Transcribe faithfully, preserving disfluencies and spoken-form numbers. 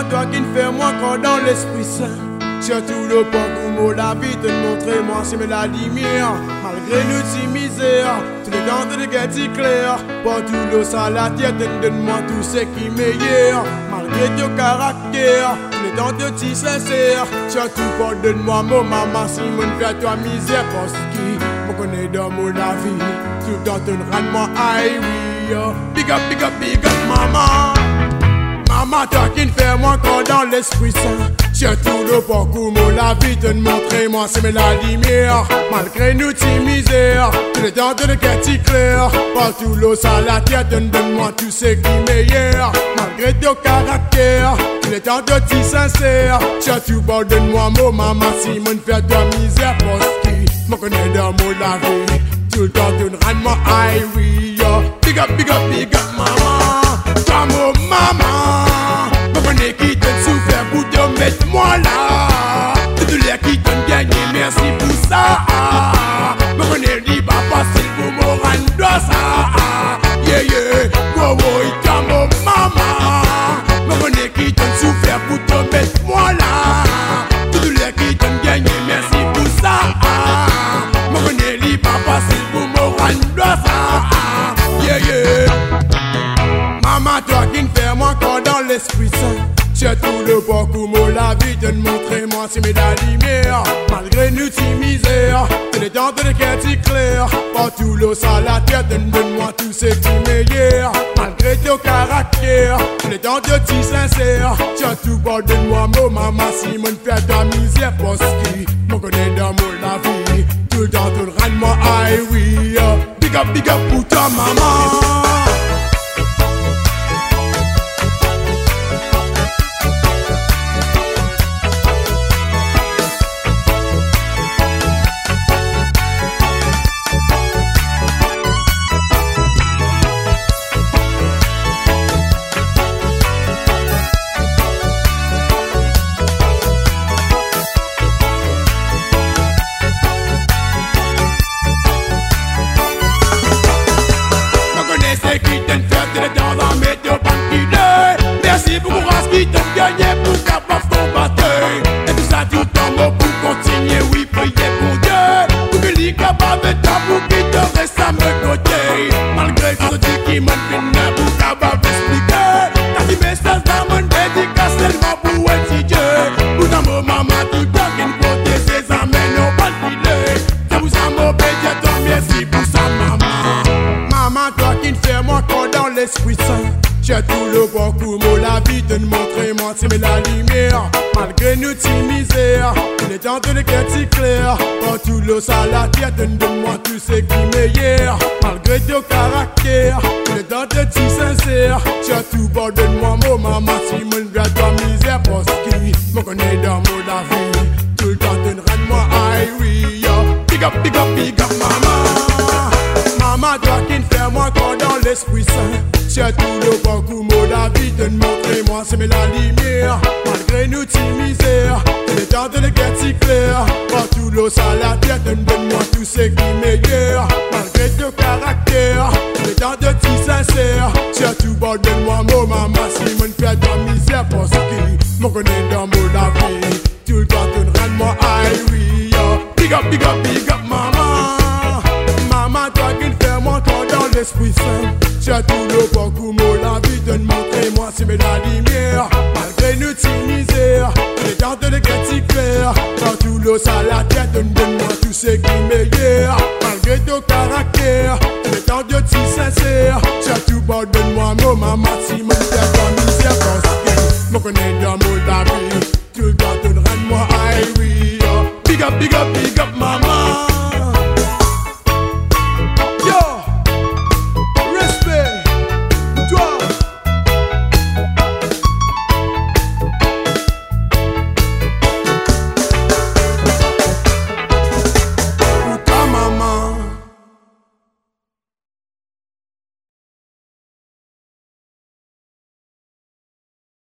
Maman, toi qui ne fais moi encore dans l'Esprit Saint. Surtout le parcours, la vie te montrer moi c'est la lumière. Malgré nous si misère, tous les temps de guerre clair. Partout l'eau ça la tête, donne-moi tout ce qui est meilleur. Malgré ton caractère, tous les temps de ti sincère. Surtout pardonne-moi mon maman si mon fait toi misère. Parce que me connais dans mon la vie, tout le temps te rends-moi aïe oui. Big up, big up, big up maman. Maman, toi qui ne fais moi encore dans l'Esprit Saint. Surtout le parcours, la vie te montrer moi c'est la lumière. Malgré nous ti misère, tous les temps de quartier clair. Partout l'eau ça la tête, donne-moi tout ce qui est meilleur. Malgré ton caractère, tous les temps de ti sincère. Surtout pardonne-moi mon maman si mon fait toi misère. Parce que me connais dans mon la vie, tout le temps tu rends moi aïe oui. Big up, big up, big up maman. Toi mon maman, me connais qui te souffert pour te mettre moi là. Tout l'air qui te gagne, merci pour ça. Me connais dit pas facile pour me rendre ça. Yeah yeah, wow wow, toi mon maman, me connais qui te souffert pour te mettre moi là. Tout l'air qui te gagne, merci pour ça. Me connais dit pas facile pour me rendre ça. Yeah yeah. Maman, toi qui ne fais moi encore dans l'Esprit Saint. Surtout le parcours, la vie de montrer moi c'est la lumière. Malgré nous ti misère, c'est les temps de quartier clair. Partout l'eau ça la tête, donne-moi tout ce qui est meilleur. Malgré ton caractère, c'est les temps de ti sincère. Surtout pardonne-moi mon maman si mon fait ta misère. Parce que me connais dans mon la vie, tout le temps tu rends moi aïe oui. Big up, big up pour ta maman. Merci pour courage qui t'a gagné pour capable combattre. Et tout ça tout en haut pour continuer, oui, prier pour Dieu. Pour que l'y capable de ta pour qu'il te reste à me côté. Malgré tout ce qui m'a fait pour capable d'expliquer. T'as dit message dans mon dédicace seulement pour être Dieu. Pour dans mon maman tout le temps qu'une côté ses amènes au bal filet. C'est pour ça mon pédiatre, ton merci pour ça maman. Maman, toi qui ne fais moi encore dans l'Esprit Saint. J'ai tout le parcours, la vie de montrer moi c'est la lumière. Malgré nous ti misère, tous les temps de quartier clair. Partout l'eau ça la tête, donne-moi tout ce qui est meilleur. Malgré ton caractère, tous les temps de ti sincère. Surtout pardonne-moi mon maman si mon vie ta misère. Parce que me connais dans mon la vie, tout le temps tu rends moi aïe oui. Big up, big up, big up maman. Maman, toi qui ne fais moi encore dans l'Esprit Saint. Surtout le parcours, la vie de montrer moi c'est la lumière. Malgré nous ti misère, tous les temps de quartier clair. Partout l'eau ça la tête, donne-moi tout ce qui est meilleur. Malgré ton caractère, tous les temps de ti sincère. Surtout pardonne-moi mon maman si mon fait ta misère. Parce que me connais dans mon la vie, tout le temps tu rends moi aïe oui. Big up, big up, big up maman. Maman, toi qui ne fais moi encore dans l'Esprit Saint. Surtout le parcours, la vie de montrer moi c'est la lumière. Malgré nous ti misère, les temps de quartier clair. Partout l'eau ça la tête, donne-moi tout ce qui est meilleur. Malgré ton caractère,